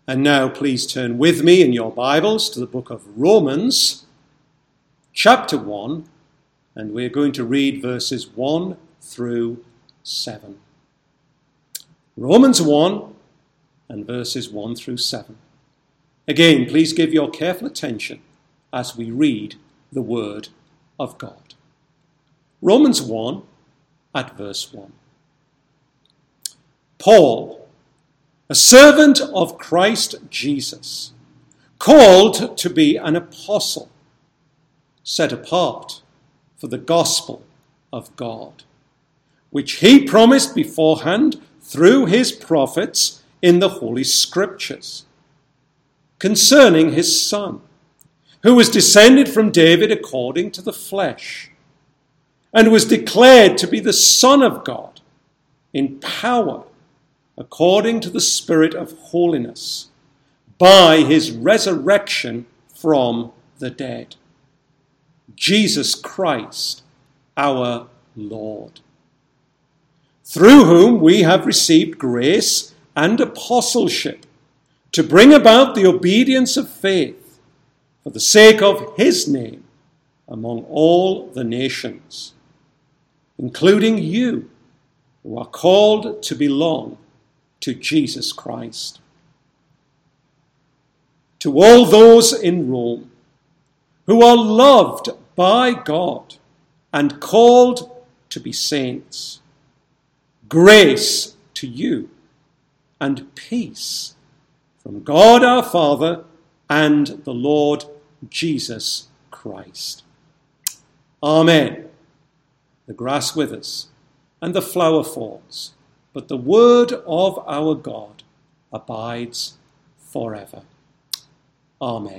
And now please turn with me in your Bibles to the book of Romans, chapter 1, and we're going to read verses 1 through 7. Romans 1 and verses 1 through 7. Again, please give your careful attention as we read the word of God. Romans 1 at verse 1. Paul, a servant of Christ Jesus, called to be an apostle, set apart for the gospel of God, which he promised beforehand through his prophets in the Holy Scriptures, concerning his Son, who was descended from David according to the flesh, and was declared to be the Son of God in power, according to the Spirit of holiness, by his resurrection from the dead. Jesus Christ, our Lord, through whom we have received grace and apostleship to bring about the obedience of faith for the sake of his name among all the nations, including you who are called to belong to Jesus Christ. To all those in Rome who are loved by God and called to be saints, grace to you and peace from God our Father and the Lord Jesus Christ. Amen. The grass withers and the flower falls, but the word of our God abides forever. Amen.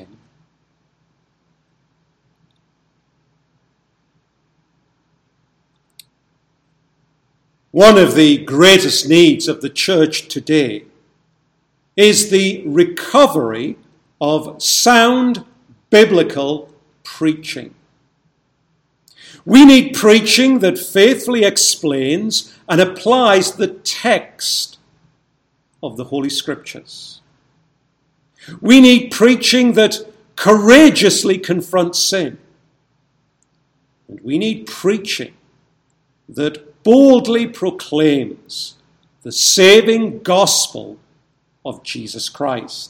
One of the greatest needs of the church today is the recovery of sound biblical preaching. We need preaching that faithfully explains and applies the text of the Holy Scriptures. We need preaching that courageously confronts sin. And we need preaching that boldly proclaims the saving gospel of Jesus Christ.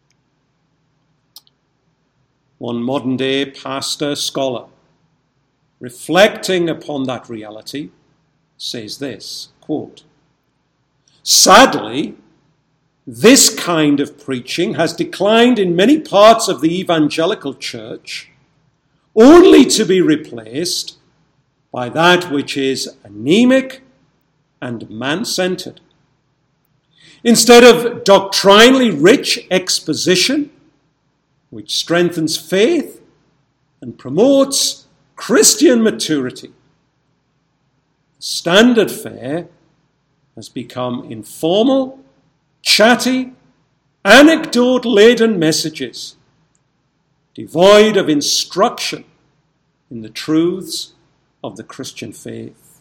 One modern-day pastor scholar, reflecting upon that reality, says this, quote, "Sadly, this kind of preaching has declined in many parts of the evangelical church, only to be replaced by that which is anemic and man-centered. Instead of doctrinally rich exposition, which strengthens faith and promotes Christian maturity, standard fare has become informal, chatty, anecdote-laden messages, devoid of instruction in the truths of the Christian faith.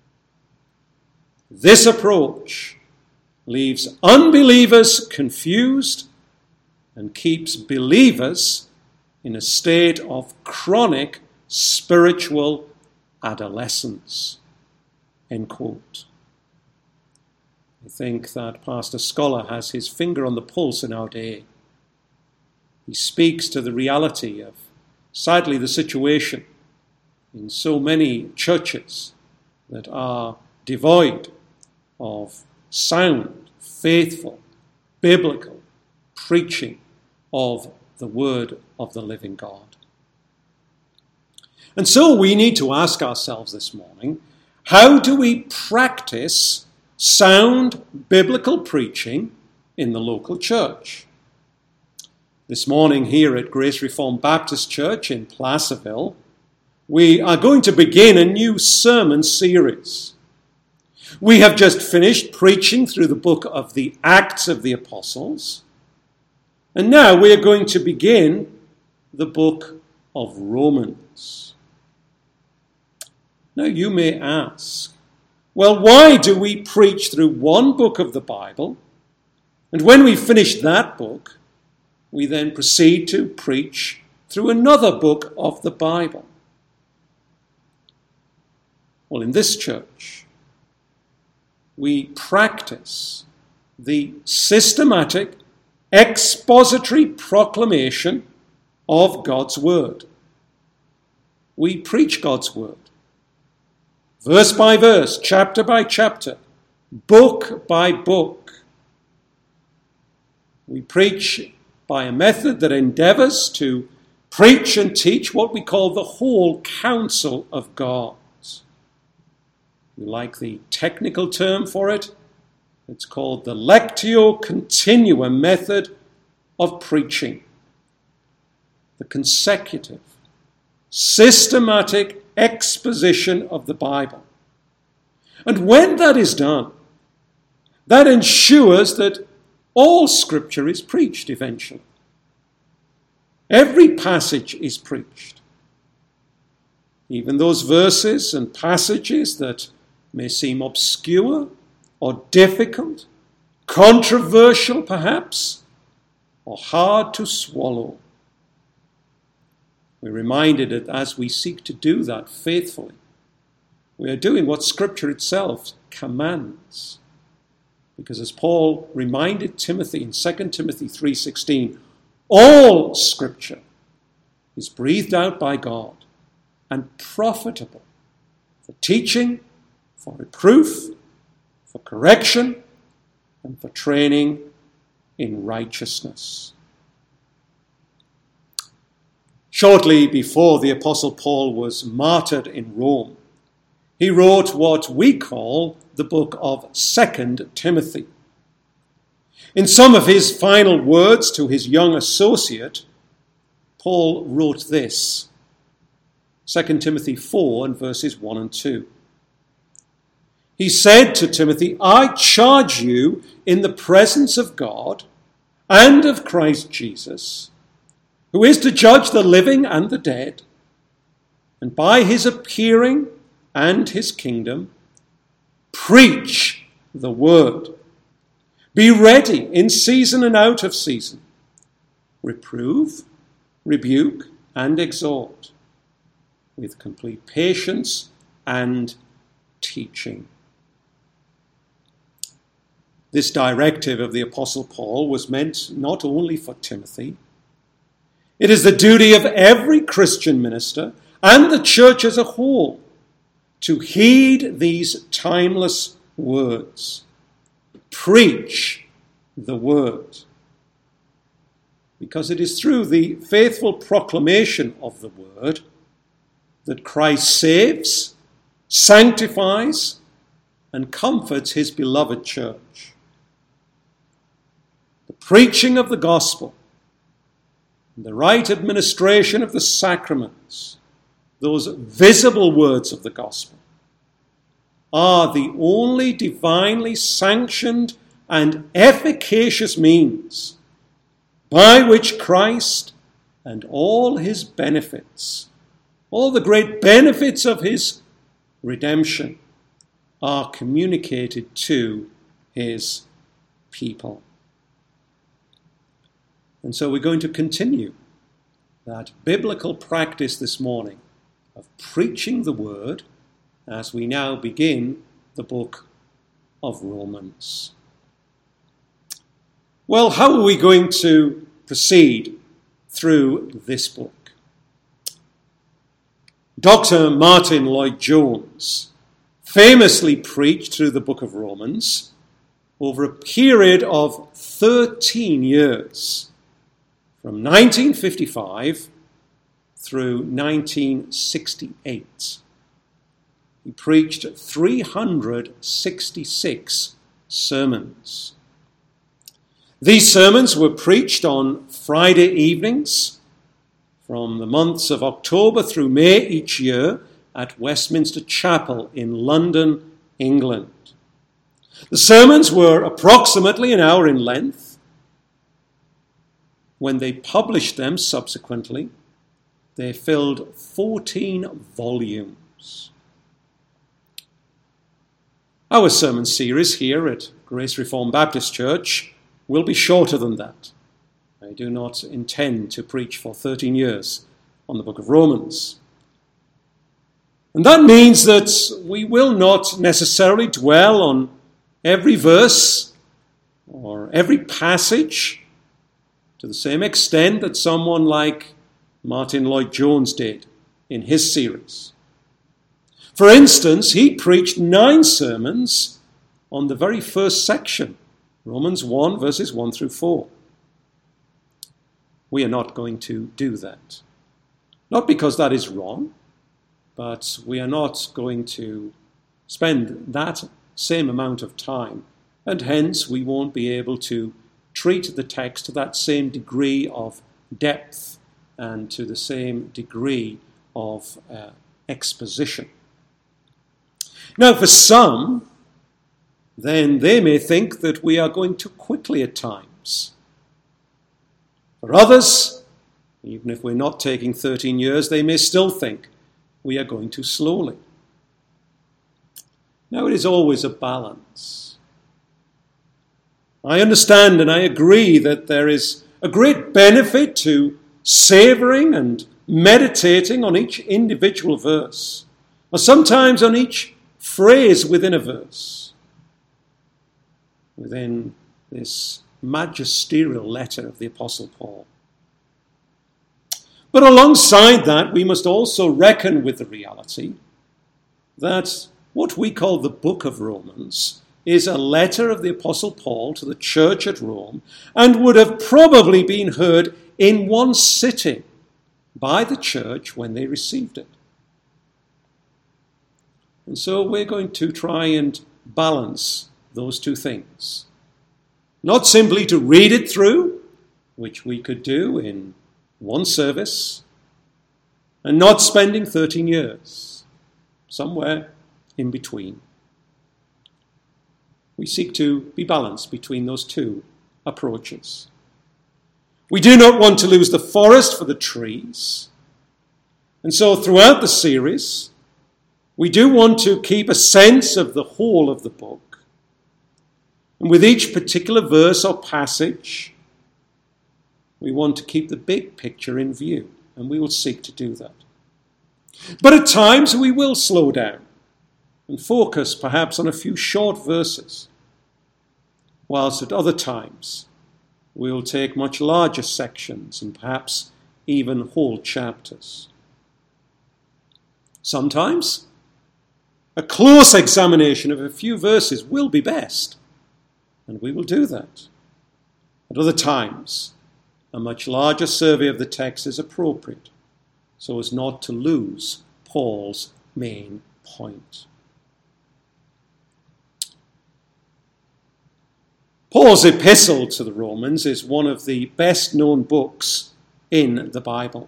This approach leaves unbelievers confused and keeps believers in a state of chronic spiritual adolescence." End quote. I think that Pastor Scholar has his finger on the pulse in our day. He speaks to the reality of, sadly, the situation in so many churches that are devoid of sound, faithful, biblical preaching of the word of the living God. And so we need to ask ourselves this morning, how do we practice sound biblical preaching in the local church? This morning here at Grace Reformed Baptist Church in Placerville, we are going to begin a new sermon series. We have just finished preaching through the book of the Acts of the Apostles, and now we are going to begin the book of Romans. Now you may ask, well, why do we preach through one book of the Bible And when we finish that book, we then proceed to preach through another book of the Bible. Well, in this church, we practice the systematic expository proclamation of God's word. We preach God's word, verse by verse, chapter by chapter, book by book. We preach by a method that endeavors to preach and teach what we call the whole counsel of God. You like the technical term for it? It's called the Lectio Continua method of preaching. The consecutive, systematic exposition of the Bible. And when that is done, that ensures that all Scripture is preached eventually. Every passage is preached. Even those verses and passages that may seem obscure or difficult, controversial perhaps, or hard to swallow. We're reminded that as we seek to do that faithfully, we are doing what Scripture itself commands. Because as Paul reminded Timothy in 2 Timothy 3:16, all Scripture is breathed out by God and profitable for teaching, for reproof, for correction, and for training in righteousness. Shortly before the Apostle Paul was martyred in Rome, he wrote what we call the book of 2 Timothy. In some of his final words to his young associate, Paul wrote this, 2 Timothy 4 and verses 1 and 2. He said to Timothy, I charge you in the presence of God and of Christ Jesus, who is to judge the living and the dead, and by his appearing and his kingdom, preach the word. Be ready in season and out of season. Reprove, rebuke, and exhort with complete patience and teaching. This directive of the Apostle Paul was meant not only for Timothy. It is the duty of every Christian minister and the church as a whole to heed these timeless words. Preach the word. Because it is through the faithful proclamation of the word that Christ saves, sanctifies, and comforts his beloved church. The preaching of the gospel, the right administration of the sacraments, those visible words of the gospel, are the only divinely sanctioned and efficacious means by which Christ and all his benefits, all the great benefits of his redemption, are communicated to his people. And so we're going to continue that biblical practice this morning of preaching the word as we now begin the book of Romans. Well, how are we going to proceed through this book? Dr. Martin Lloyd-Jones famously preached through the book of Romans over a period of 13 years, from 1955 through 1968. He preached 366 sermons. These sermons were preached on Friday evenings from the months of October through May each year at Westminster Chapel in London, England. The sermons were approximately an hour in length. When they published them subsequently, they filled 14 volumes. Our sermon series here at Grace Reformed Baptist Church will be shorter than that. I do not intend to preach for 13 years on the book of Romans. And that means that we will not necessarily dwell on every verse or every passage to the same extent that someone like Martin Lloyd-Jones did in his series. For instance, he preached 9 sermons on the very first section, Romans 1, verses 1 through 4. We are not going to do that. Not because that is wrong, but we are not going to spend that same amount of time, and hence we won't be able to treat the text to that same degree of depth and to the same degree of exposition. Now, for some, then they may think that we are going too quickly at times. For others, even if we're not taking 13 years, they may still think we are going too slowly. Now, it is always a balance. I understand and I agree that there is a great benefit to savoring and meditating on each individual verse, or sometimes on each phrase within a verse, within this magisterial letter of the Apostle Paul. But alongside that, we must also reckon with the reality that what we call the book of Romans is a letter of the Apostle Paul to the church at Rome, and would have probably been heard in one sitting by the church when they received it. And so we're going to try and balance those two things. Not simply to read it through, which we could do in one service, and not spending 13 years, somewhere in between. We seek to be balanced between those two approaches. We do not want to lose the forest for the trees. And so throughout the series, we do want to keep a sense of the whole of the book. And with each particular verse or passage, we want to keep the big picture in view, and we will seek to do that. But at times we will slow down and focus perhaps on a few short verses, whilst at other times we will take much larger sections and perhaps even whole chapters. Sometimes a close examination of a few verses will be best, and we will do that. At other times, a much larger survey of the text is appropriate, so as not to lose Paul's main point. Paul's epistle to the Romans is one of the best-known books in the Bible.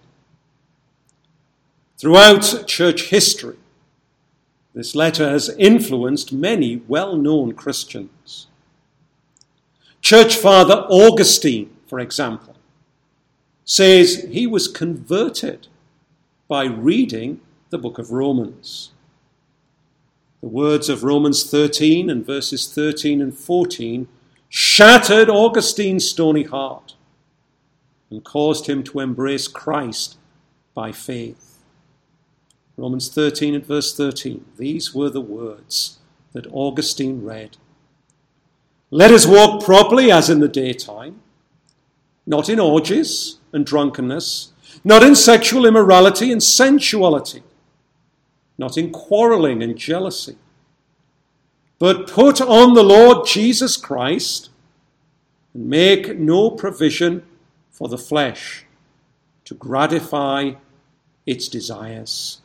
Throughout church history, this letter has influenced many well-known Christians. Church Father Augustine, for example, says he was converted by reading the book of Romans. The words of Romans 13 and verses 13 and 14 shattered Augustine's stony heart and caused him to embrace Christ by faith. Romans 13 and verse 13, these were the words that Augustine read. Let us walk properly as in the daytime, not in orgies and drunkenness, not in sexual immorality and sensuality, not in quarreling and jealousy, but put on the Lord Jesus Christ and make no provision for the flesh to gratify its desires.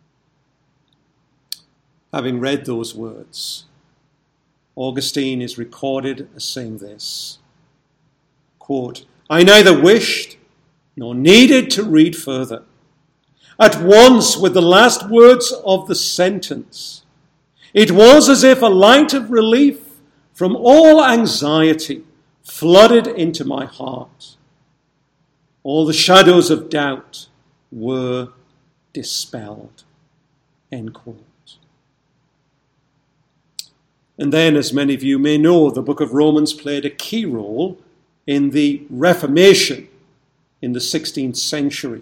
Having read those words, Augustine is recorded as saying this, quote, I neither wished nor needed to read further. At once, with the last words of the sentence, it was as if a light of relief from all anxiety flooded into my heart. All the shadows of doubt were dispelled. End quote. And then, as many of you may know, the book of Romans played a key role in the Reformation in the 16th century.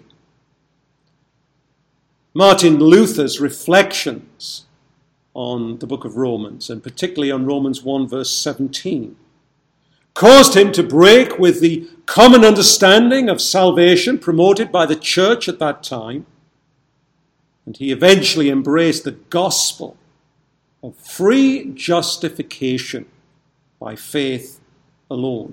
Martin Luther's reflections on the book of Romans, and particularly on Romans 1 verse 17, caused him to break with the common understanding of salvation promoted by the church at that time, and he eventually embraced the gospel of free justification by faith alone.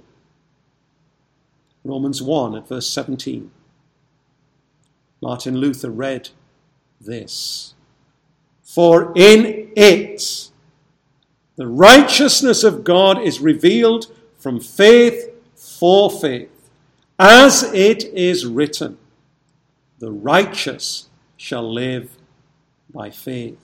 Romans 1 at verse 17. Martin Luther read this: "For in it the righteousness of God is revealed from faith for faith, as it is written, the righteous shall live by faith."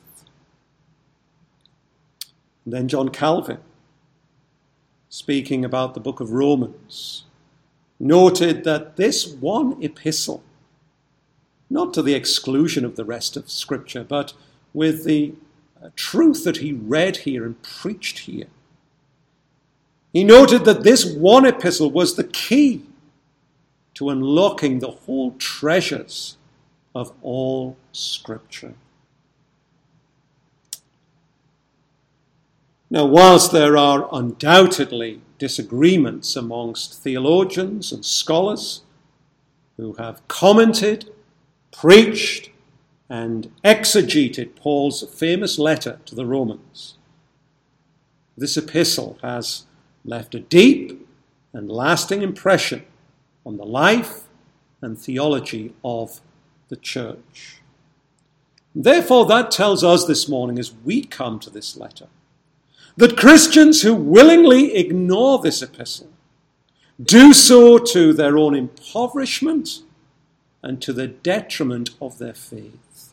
And then John Calvin, speaking about the book of Romans, noted that this one epistle, not to the exclusion of the rest of Scripture, but with the truth that he read here and preached here, he noted that this one epistle was the key to unlocking the whole treasures of all Scripture. Now, whilst there are undoubtedly disagreements amongst theologians and scholars who have commented, preached, and exegeted Paul's famous letter to the Romans, this epistle has left a deep and lasting impression on the life and theology of the church. Therefore, that tells us this morning as we come to this letter that Christians who willingly ignore this epistle do so to their own impoverishment and to the detriment of their faith.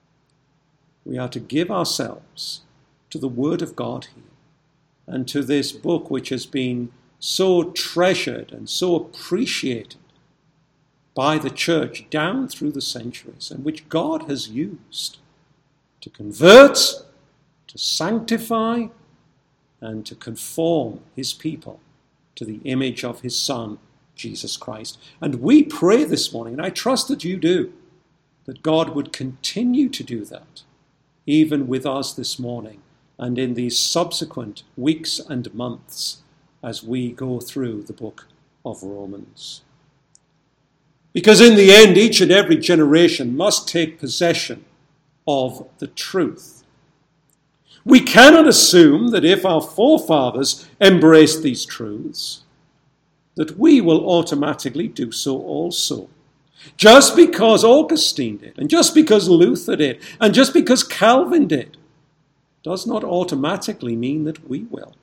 We are to give ourselves to the Word of God here and to this book which has been so treasured and so appreciated by the church down through the centuries, and which God has used to convert, to sanctify, and to conform his people to the image of his Son, Jesus Christ. And we pray this morning, and I trust that you do, that God would continue to do that, even with us this morning and in these subsequent weeks and months as we go through the book of Romans. Because in the end, each and every generation must take possession of the truth. We cannot assume that if our forefathers embraced these truths, that we will automatically do so also. Just because Augustine did, and just because Luther did, and just because Calvin did, does not automatically mean that we will.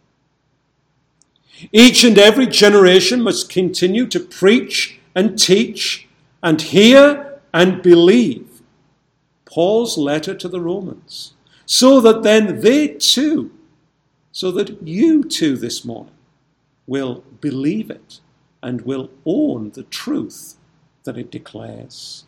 Each and every generation must continue to preach and teach and hear and believe Paul's letter to the Romans, so that then they too, so that you too this morning will believe it and will own the truth that it declares.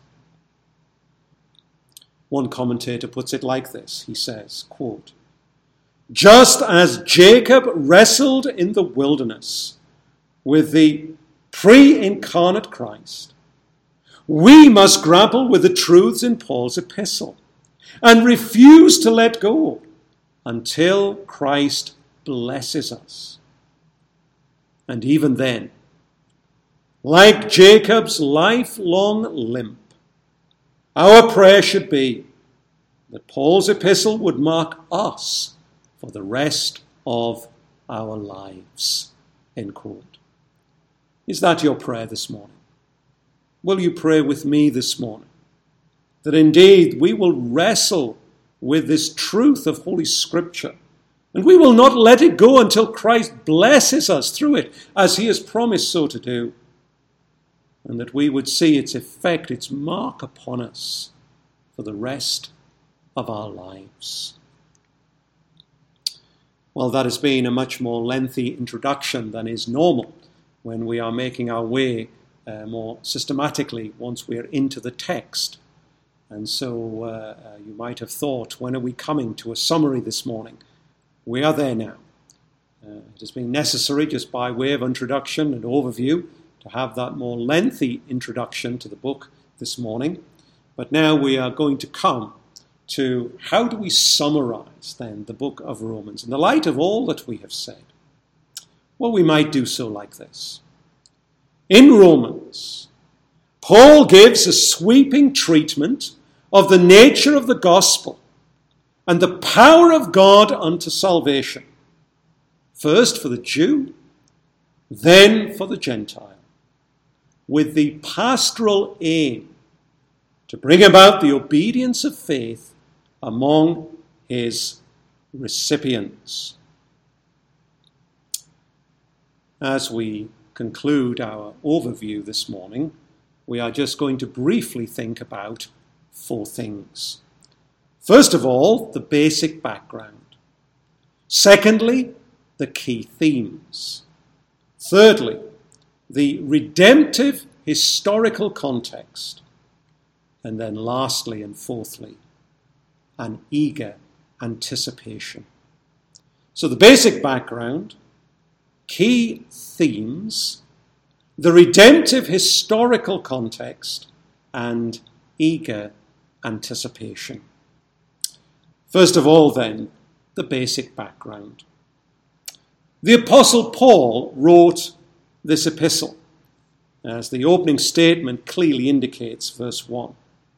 One commentator puts it like this. He says, quote, "Just as Jacob wrestled in the wilderness with the pre-incarnate Christ, we must grapple with the truths in Paul's epistle and refuse to let go until Christ blesses us. And even then, like Jacob's lifelong limp, our prayer should be that Paul's epistle would mark us for the rest of our lives." End quote. Is that your prayer this morning? Will you pray with me this morning that indeed we will wrestle with this truth of Holy Scripture, and we will not let it go until Christ blesses us through it, as he has promised so to do, and that we would see its effect, its mark upon us for the rest of our lives. Well, that has been a much more lengthy introduction than is normal when we are making our way more systematically once we're into the text. And so you might have thought, when are we coming to a summary this morning? We are there now. It has been necessary, just by way of introduction and overview, to have that more lengthy introduction to the book this morning. But now we are going to come to how do we summarize then the book of Romans in the light of all that we have said. Well, we might do so like this. In Romans, Paul gives a sweeping treatment of the nature of the gospel and the power of God unto salvation, first for the Jew, then for the Gentile, with the pastoral aim to bring about the obedience of faith among his recipients. As we conclude our overview this morning, we are just going to briefly think about four things. First of all, the basic background. Secondly, the key themes. Thirdly, the redemptive historical context. And then lastly and fourthly, an eager anticipation. So the basic background, key themes, the redemptive historical context, and eager anticipation. First of all, then, the basic background. The Apostle Paul wrote this epistle, as the opening statement clearly indicates, verse 1.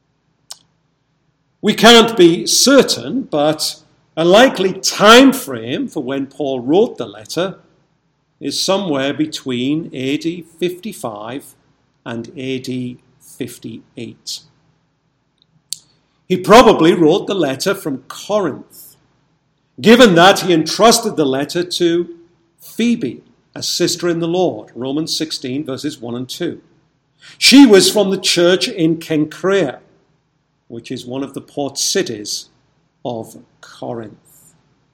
We can't be certain, but a likely time frame for when Paul wrote the letter is somewhere between AD 55 and AD 58. He probably wrote the letter from Corinth, given that he entrusted the letter to Phoebe, a sister in the Lord, Romans 16, verses 1 and 2. She was from the church in Cenchrea, which is one of the port cities of Corinth.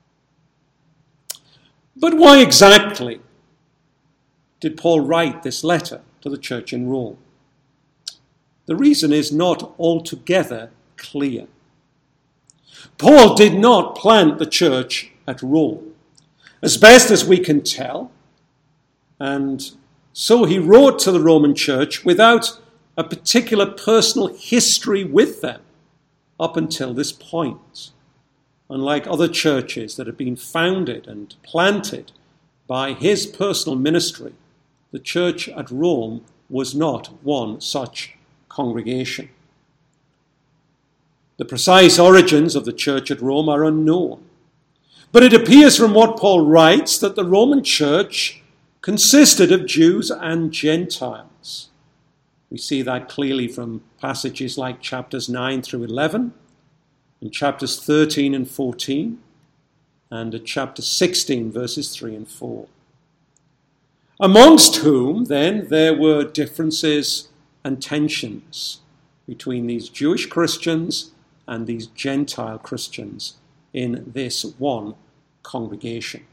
But why exactly did Paul write this letter to the church in Rome? The reason is not altogether clear. Paul did not plant the church at Rome, as best as we can tell, and so he wrote to the Roman church without a particular personal history with them up until this point. Unlike other churches that had been founded and planted by his personal ministry, the church at Rome was not one such congregation. The precise origins of the church at Rome are unknown, but it appears from what Paul writes that the Roman church consisted of Jews and Gentiles. We see that clearly from passages like chapters 9 through 11, and chapters 13 and 14, and at chapter 16, verses 3 and 4. Amongst whom, then, there were differences and tensions between these Jewish Christians and these Gentile Christians in this one congregation.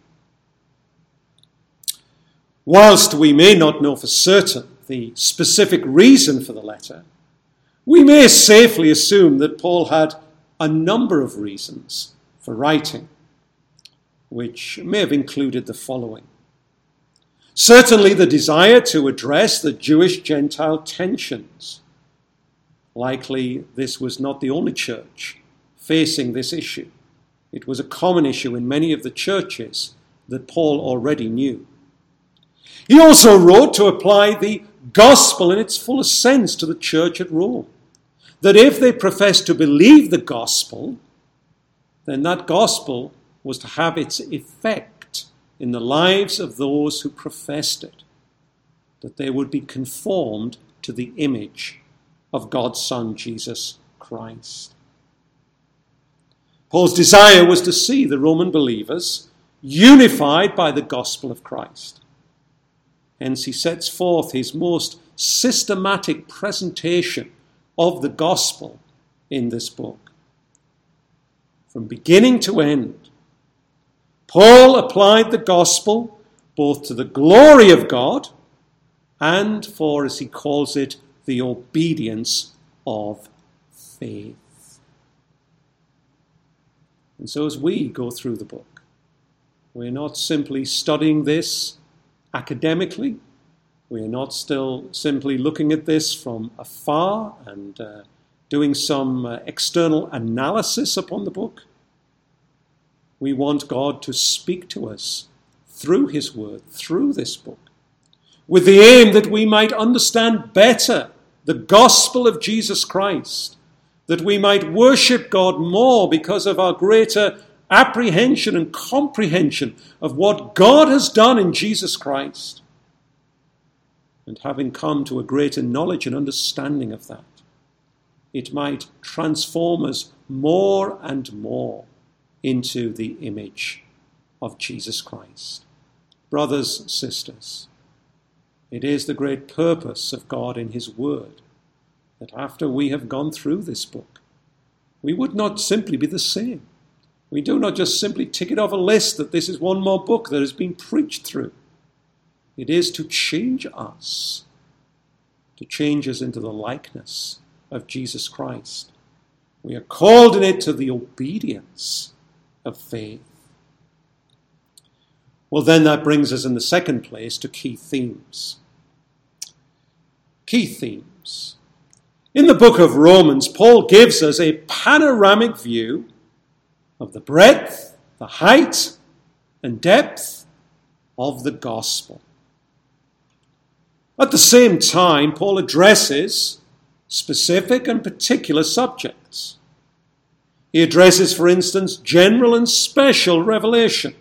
Whilst we may not know for certain the specific reason for the letter, we may safely assume that Paul had a number of reasons for writing, which may have included the following. Certainly the desire to address the Jewish-Gentile tensions. Likely this was not the only church facing this issue. It was a common issue in many of the churches that Paul already knew. He also wrote to apply the gospel in its fullest sense to the church at Rome. That if they professed to believe the gospel, then that gospel was to have its effect in the lives of those who professed it, that they would be conformed to the image of God's Son, Jesus Christ. Paul's desire was to see the Roman believers unified by the gospel of Christ. Hence he sets forth his most systematic presentation of the gospel in this book. From beginning to end, Paul applied the gospel both to the glory of God and for, as he calls it, the obedience of faith. And so as we go through the book, We're not simply studying this academically. We are not still simply looking at this from afar and doing some external analysis upon the book. We want God to speak to us through his word, through this book, with the aim that we might understand better the gospel of Jesus Christ, that we might worship God more because of our greater apprehension and comprehension of what God has done in Jesus Christ. And having come to a greater knowledge and understanding of that, it might transform us more and more into the image of Jesus Christ. Brothers, sisters, it is the great purpose of God in his word that after we have gone through this book, we would not simply be the same. We do not just simply tick it off a list that this is one more book that has been preached through. It is to change us into the likeness of Jesus Christ. We are called in it to the obedience of faith. Well, then that brings us in the second place to key themes. Key themes. In the book of Romans, Paul gives us a panoramic view of the breadth, the height, and depth of the gospel. At the same time, Paul addresses specific and particular subjects. He addresses, for instance, general and special revelation.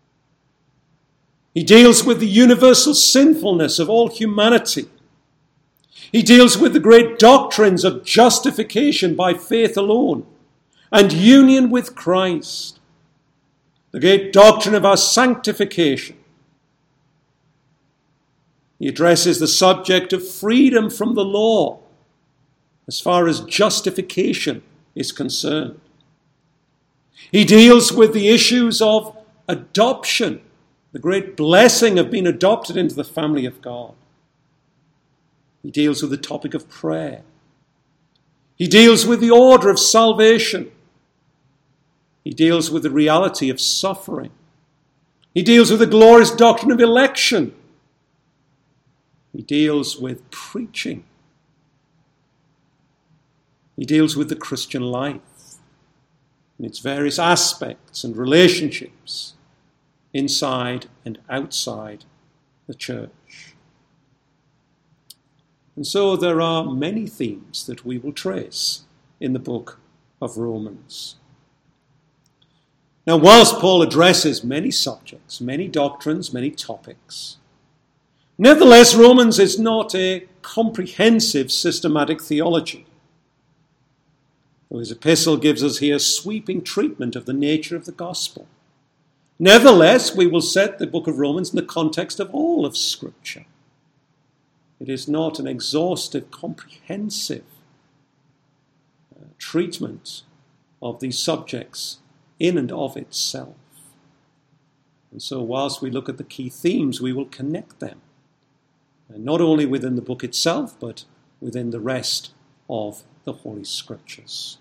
He deals with the universal sinfulness of all humanity. He deals with the great doctrines of justification by faith alone and union with Christ, the great doctrine of our sanctification. He addresses the subject of freedom from the law as far as justification is concerned. He deals with the issues of adoption, the great blessing of being adopted into the family of God. He deals with the topic of prayer. He deals with the order of salvation. He deals with the reality of suffering. He deals with the glorious doctrine of election. He deals with preaching. He deals with the Christian life and its various aspects and relationships inside and outside the church. And so there are many themes that we will trace in the book of Romans. Now, whilst Paul addresses many subjects, many doctrines, many topics, nevertheless, Romans is not a comprehensive systematic theology. Though his epistle gives us here sweeping treatment of the nature of the gospel. Nevertheless, we will set the book of Romans in the context of all of Scripture. It is not an exhaustive, comprehensive treatment of these subjects in and of itself. And so whilst we look at the key themes, we will connect them, and not only within the book itself, but within the rest of the Holy Scriptures.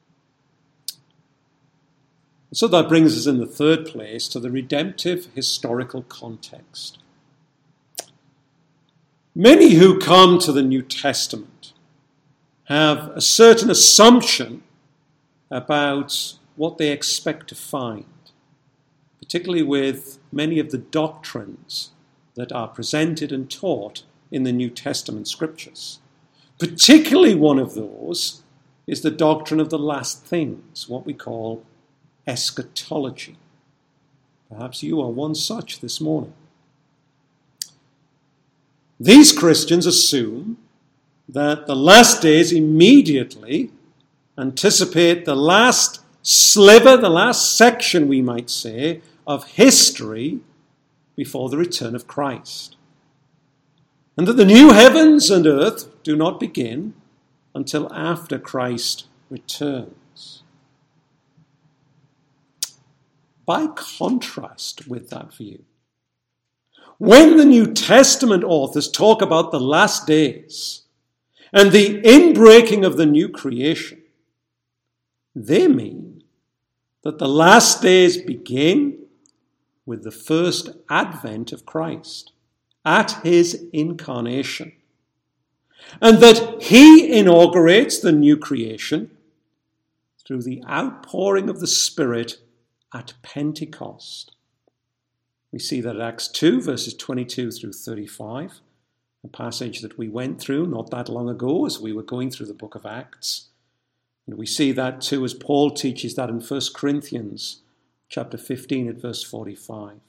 So that brings us in the third place to the redemptive historical context. Many who come to the New Testament have a certain assumption about what they expect to find, particularly with many of the doctrines that are presented and taught in the New Testament scriptures. Particularly one of those is the doctrine of the last things, what we call eschatology. Perhaps you are one such this morning. These Christians assume that the last days immediately anticipate the last sliver, the last section, we might say, of history before the return of Christ. And that the new heavens and earth do not begin until after Christ returns. By contrast with that view, when the New Testament authors talk about the last days and the inbreaking of the new creation, they mean that the last days begin with the first advent of Christ, at his incarnation, and that he inaugurates the new creation through the outpouring of the Spirit at Pentecost. We see that at Acts 2, verses 22 through 35, a passage that we went through not that long ago as we were going through the book of Acts. And we see that too as Paul teaches that in 1 Corinthians chapter 15 at verse 45.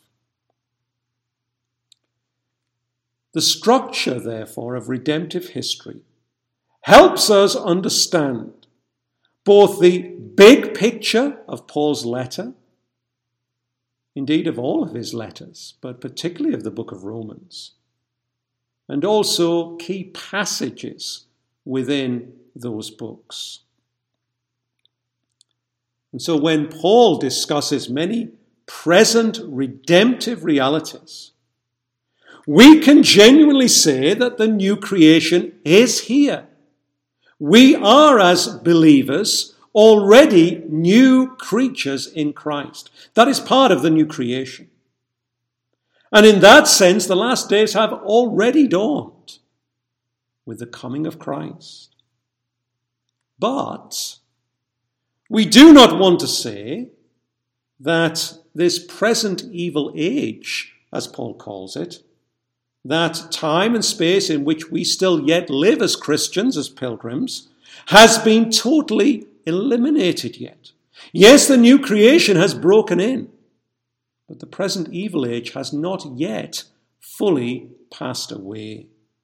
The structure, therefore, of redemptive history helps us understand both the big picture of Paul's letter, indeed of all of his letters, but particularly of the book of Romans, and also key passages within those books. And so when Paul discusses many present redemptive realities, we can genuinely say that the new creation is here. We are, as believers, already new creatures in Christ. That is part of the new creation. And in that sense, the last days have already dawned with the coming of Christ. But we do not want to say that this present evil age, as Paul calls it, that time and space in which we still yet live as Christians, as pilgrims, has been totally eliminated yet. Yes, the new creation has broken in, but the present evil age has not yet fully passed away.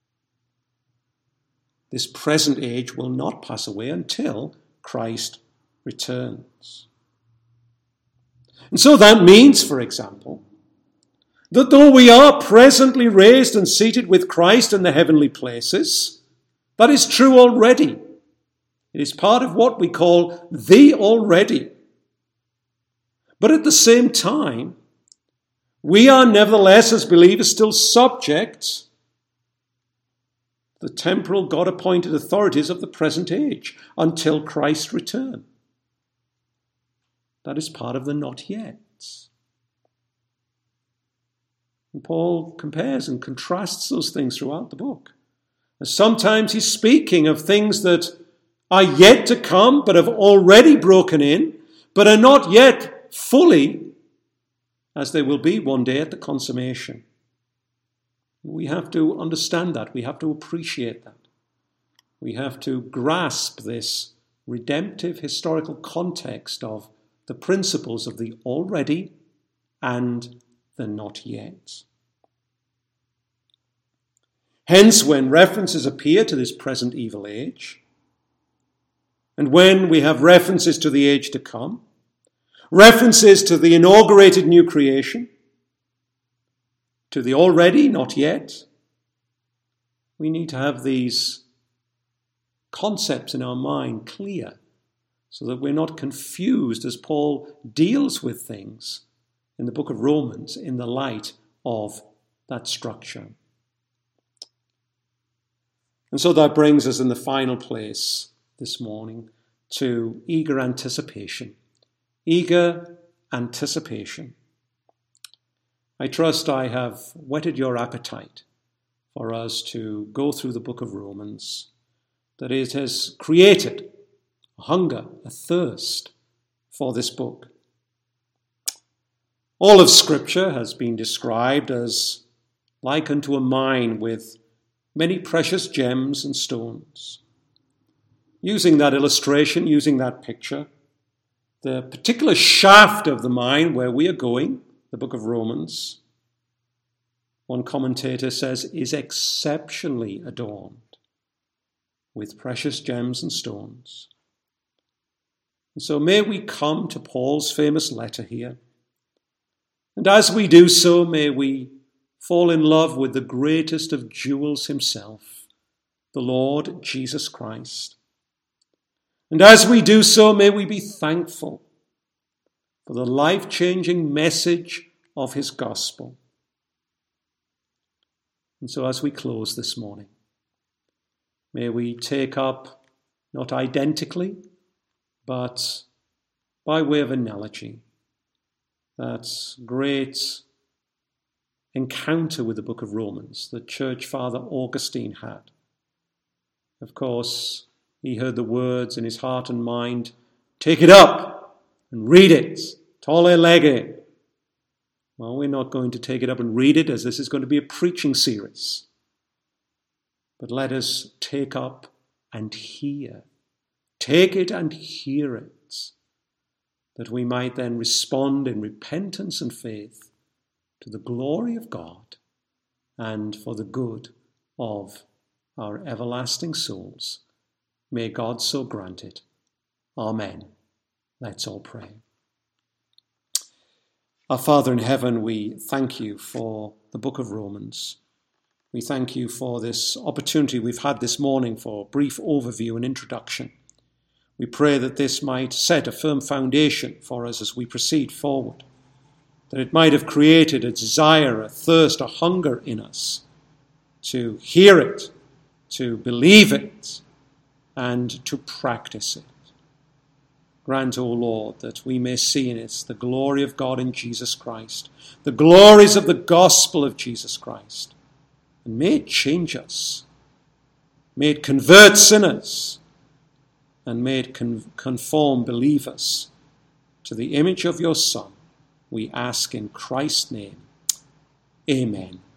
This present age will not pass away until Christ returns. And so that means, for example, that though we are presently raised and seated with Christ in the heavenly places, that is true already. It is part of what we call the already. But at the same time, we are nevertheless, as believers, still subject to the temporal God-appointed authorities of the present age until Christ's return. That is part of the not yet. And Paul compares and contrasts those things throughout the book. And sometimes he's speaking of things that are yet to come, but have already broken in, but are not yet fully, as they will be one day at the consummation. We have to understand that. We have to appreciate that. We have to grasp this redemptive historical context of the principles of the already and the not yet. Hence, when references appear to this present evil age, and when we have references to the age to come, references to the inaugurated new creation, to the already, not yet, we need to have these concepts in our mind clear so that we're not confused as Paul deals with things in the book of Romans in the light of that structure. And so that brings us in the final place this morning to eager anticipation. Eager anticipation. I trust I have whetted your appetite for us to go through the book of Romans, that it has created a hunger, a thirst for this book. All of Scripture has been described as like unto a mine with many precious gems and stones. Using that illustration, using that picture, the particular shaft of the mine where we are going, the book of Romans, one commentator says, is exceptionally adorned with precious gems and stones. And so may we come to Paul's famous letter here. And as we do so, may we fall in love with the greatest of jewels himself, the Lord Jesus Christ. And as we do so, may we be thankful for the life-changing message of his gospel. And so as we close this morning, may we take up, not identically, but by way of analogy, that great encounter with the book of Romans that Church Father Augustine had. Of course, he heard the words in his heart and mind, take it up and read it, tolle lege. Well, we're not going to take it up and read it, as this is going to be a preaching series. But let us take up and hear. Take it and hear it, that we might then respond in repentance and faith to the glory of God and for the good of our everlasting souls. May God so grant it. Amen. Let's all pray. Our Father in heaven, we thank you for the book of Romans. We thank you for this opportunity we've had this morning for a brief overview and introduction. We pray that this might set a firm foundation for us as we proceed forward, that it might have created a desire, a thirst, a hunger in us to hear it, to believe it, and to practice it. Grant, O Lord, that we may see in it the glory of God in Jesus Christ, the glories of the gospel of Jesus Christ. And may it change us. May it convert sinners. And may it conform believers to the image of your Son. We ask in Christ's name. Amen.